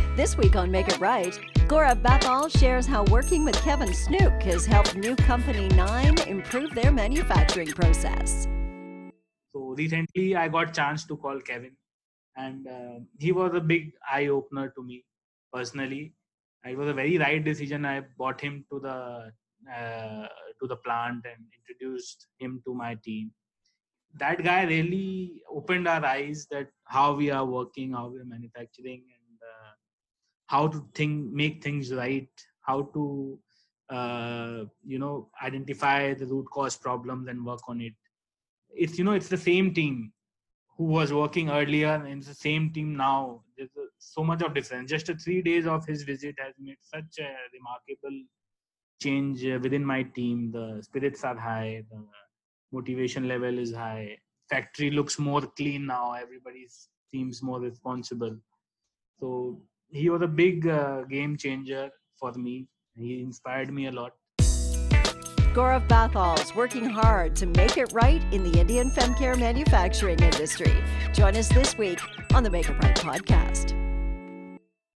This week on Make It Right, Gaurav Bathal shares how working with Kevin Snook has helped new company Nine improve their manufacturing process. So recently, I got chance to call Kevin, and he was a big eye opener to me personally. It was a very right decision. I brought him uh, to the plant and introduced him to my team. That guy really opened our eyes that how we are working, how we are manufacturing, and how to make things right, how to identify the root cause problems and work on it. It's the same team who was working earlier, and it's the same team now. There's so much of difference. Just 3 days of his visit has made such a remarkable change within my team. The spirits are high, the motivation level is high. Factory looks more clean now. Everybody seems more responsible. So he was a big game changer for me. He inspired me a lot. Gaurav Bathal's working hard to make it right in the Indian femcare manufacturing industry. Join us this week on the Make It Right podcast.